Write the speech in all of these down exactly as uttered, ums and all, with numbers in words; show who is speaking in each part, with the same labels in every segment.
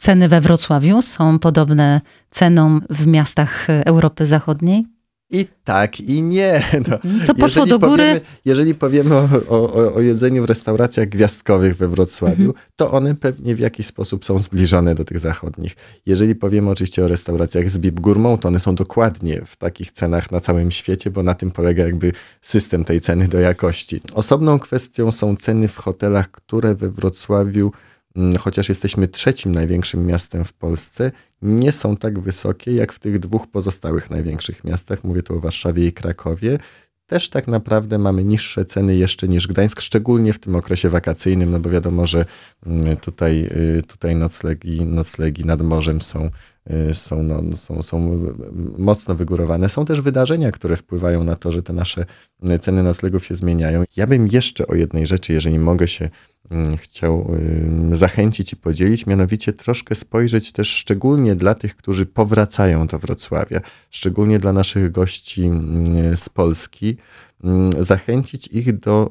Speaker 1: ceny we Wrocławiu są podobne cenom w miastach Europy Zachodniej?
Speaker 2: I tak, i nie. No,
Speaker 1: Co poszło do góry?
Speaker 2: Powiemy, jeżeli powiemy o, o, o jedzeniu w restauracjach gwiazdkowych we Wrocławiu, mhm. to one pewnie w jakiś sposób są zbliżone do tych zachodnich. Jeżeli powiemy oczywiście o restauracjach z Bib Gourmand, to one są dokładnie w takich cenach na całym świecie, bo na tym polega jakby system tej ceny do jakości. Osobną kwestią są ceny w hotelach, które we Wrocławiu, chociaż jesteśmy trzecim największym miastem w Polsce, nie są tak wysokie jak w tych dwóch pozostałych największych miastach. Mówię tu o Warszawie i Krakowie. Też tak naprawdę mamy niższe ceny jeszcze niż Gdańsk, szczególnie w tym okresie wakacyjnym, no bo wiadomo, że tutaj, tutaj noclegi, noclegi nad morzem są, są, no, są, są mocno wygórowane. Są też wydarzenia, które wpływają na to, że te nasze ceny noclegów się zmieniają. Ja bym jeszcze o jednej rzeczy, jeżeli mogę się chciał zachęcić i podzielić, mianowicie troszkę spojrzeć też szczególnie dla tych, którzy powracają do Wrocławia, szczególnie dla naszych gości z Polski, zachęcić ich do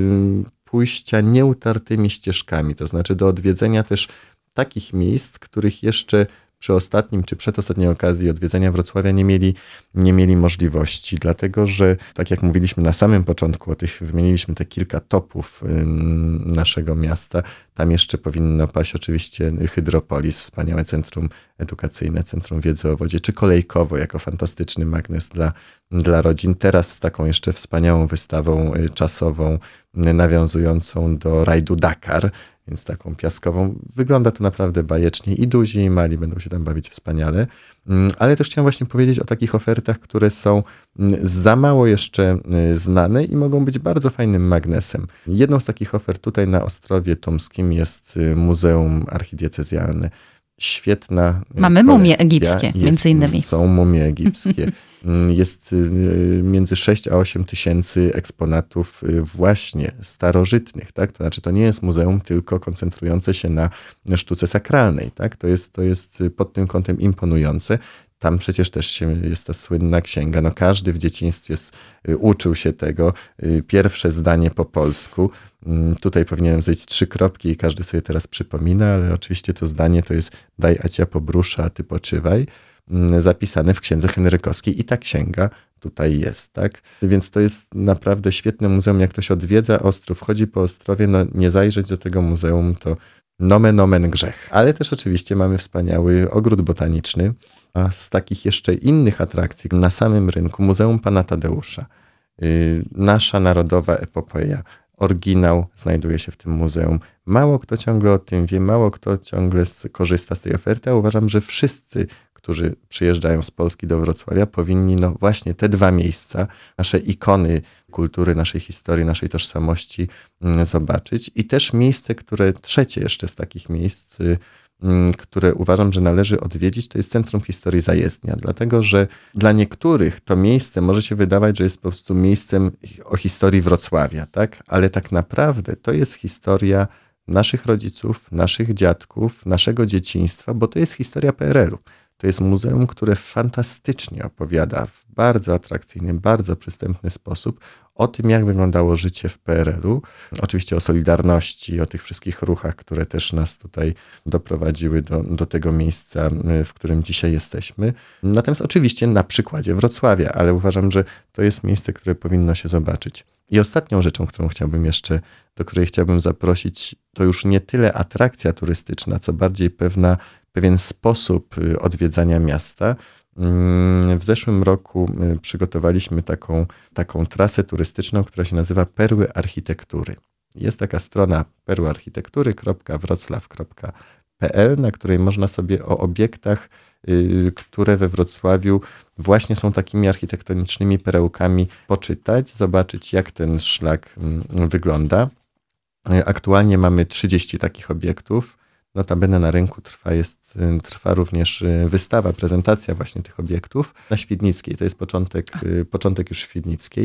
Speaker 2: pójścia nieutartymi ścieżkami, to znaczy do odwiedzenia też takich miejsc, których jeszcze przy ostatnim czy przedostatniej okazji odwiedzenia Wrocławia nie mieli, nie mieli możliwości, dlatego że, tak jak mówiliśmy na samym początku, o tych wymieniliśmy te kilka topów naszego miasta, tam jeszcze powinno paść oczywiście Hydropolis, wspaniałe centrum edukacyjne, centrum wiedzy o wodzie, czy Kolejkowo jako fantastyczny magnes dla, dla rodzin. Teraz z taką jeszcze wspaniałą wystawą czasową nawiązującą do rajdu Dakar, więc taką piaskową. Wygląda to naprawdę bajecznie i duzi, i mali będą się tam bawić wspaniale. Ale też chciałem właśnie powiedzieć o takich ofertach, które są za mało jeszcze znane i mogą być bardzo fajnym magnesem. Jedną z takich ofert tutaj na Ostrowie Tomskim jest Muzeum Archidiecezjalne. Świetna
Speaker 1: Mamy mumie egipskie,
Speaker 2: jest,
Speaker 1: między innymi.
Speaker 2: Są mumie egipskie. Jest między sześć a osiem tysięcy eksponatów właśnie starożytnych, tak? To znaczy to nie jest muzeum tylko koncentrujące się na sztuce sakralnej, tak? To jest, to jest pod tym kątem imponujące. Tam przecież też się, jest ta słynna księga. No każdy w dzieciństwie uczył się tego. Pierwsze zdanie po polsku. Tutaj powinienem zejść trzy kropki i każdy sobie teraz przypomina, ale oczywiście to zdanie to jest daj Acia pobrusza, a ty poczywaj. Zapisane w księdze henrykowskiej i ta księga tutaj jest, tak? Więc to jest naprawdę świetne muzeum. Jak ktoś odwiedza Ostrów, chodzi po Ostrowie, no nie zajrzeć do tego muzeum to nomen omen grzech. Ale też oczywiście mamy wspaniały ogród botaniczny, a z takich jeszcze innych atrakcji na samym rynku Muzeum Pana Tadeusza. Yy, nasza narodowa epopeja. Oryginał znajduje się w tym muzeum. Mało kto ciągle o tym wie, mało kto ciągle korzysta z tej oferty, a uważam, że wszyscy, którzy przyjeżdżają z Polski do Wrocławia, powinni no właśnie te dwa miejsca, nasze ikony kultury, naszej historii, naszej tożsamości zobaczyć. I też miejsce, które, trzecie jeszcze z takich miejsc, które uważam, że należy odwiedzić, to jest Centrum Historii Zajezdnia, dlatego że dla niektórych to miejsce może się wydawać, że jest po prostu miejscem o historii Wrocławia, tak? Ale tak naprawdę to jest historia naszych rodziców, naszych dziadków, naszego dzieciństwa, bo to jest historia P R L u. To jest muzeum, które fantastycznie opowiada w bardzo atrakcyjny, bardzo przystępny sposób o tym, jak wyglądało życie w P R L u. Oczywiście o Solidarności, o tych wszystkich ruchach, które też nas tutaj doprowadziły do, do tego miejsca, w którym dzisiaj jesteśmy. Natomiast oczywiście na przykładzie Wrocławia, ale uważam, że to jest miejsce, które powinno się zobaczyć. I ostatnią rzeczą, którą chciałbym jeszcze, do której chciałbym zaprosić, to już nie tyle atrakcja turystyczna, co bardziej pewna pewien sposób odwiedzania miasta. W zeszłym roku przygotowaliśmy taką, taką trasę turystyczną, która się nazywa Perły Architektury. Jest taka strona perłyarchitektury kropka wroclaw kropka p l, na której można sobie o obiektach, które we Wrocławiu właśnie są takimi architektonicznymi perełkami, poczytać, zobaczyć, jak ten szlak wygląda. Aktualnie mamy trzydzieści takich obiektów. Notabene na rynku trwa, jest, trwa również wystawa, prezentacja właśnie tych obiektów na Świdnickiej. To jest początek, początek już Świdnickiej.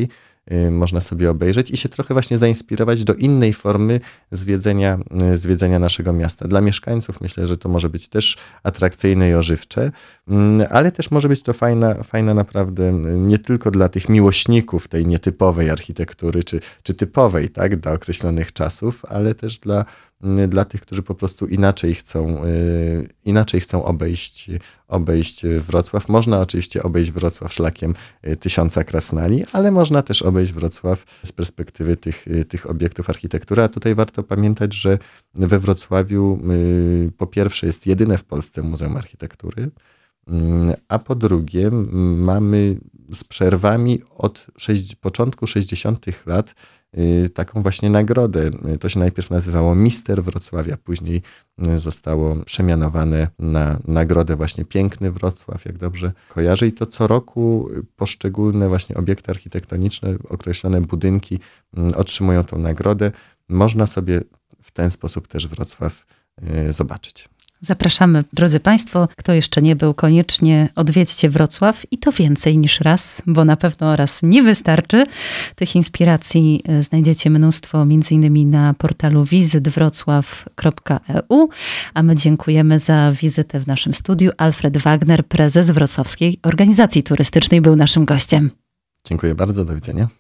Speaker 2: można sobie obejrzeć i się trochę właśnie zainspirować do innej formy zwiedzenia, zwiedzenia naszego miasta. Dla mieszkańców myślę, że to może być też atrakcyjne i ożywcze, ale też może być to fajna, fajna naprawdę nie tylko dla tych miłośników tej nietypowej architektury, czy, czy typowej, tak, dla określonych czasów, ale też dla, dla tych, którzy po prostu inaczej chcą, inaczej chcą obejść, obejść Wrocław. Można oczywiście obejść Wrocław szlakiem tysiąca krasnali, ale można też obejść Wrocław z perspektywy tych, tych obiektów architektury. A tutaj warto pamiętać, że we Wrocławiu po pierwsze jest jedyne w Polsce Muzeum Architektury, a po drugie mamy z przerwami od sześć, początku sześćdziesiątych lat taką właśnie nagrodę. To się najpierw nazywało Mister Wrocławia, później zostało przemianowane na nagrodę właśnie Piękny Wrocław, jak dobrze kojarzę. I to co roku poszczególne właśnie obiekty architektoniczne, określone budynki otrzymują tą nagrodę. Można sobie w ten sposób też Wrocław zobaczyć.
Speaker 1: Zapraszamy, drodzy Państwo, kto jeszcze nie był, koniecznie odwiedźcie Wrocław i to więcej niż raz, bo na pewno raz nie wystarczy. Tych inspiracji znajdziecie mnóstwo, między innymi na portalu wizyt wrocław kropka e u, a my dziękujemy za wizytę w naszym studiu. Alfred Wagner, prezes Wrocławskiej Organizacji Turystycznej, był naszym gościem.
Speaker 2: Dziękuję bardzo, do widzenia.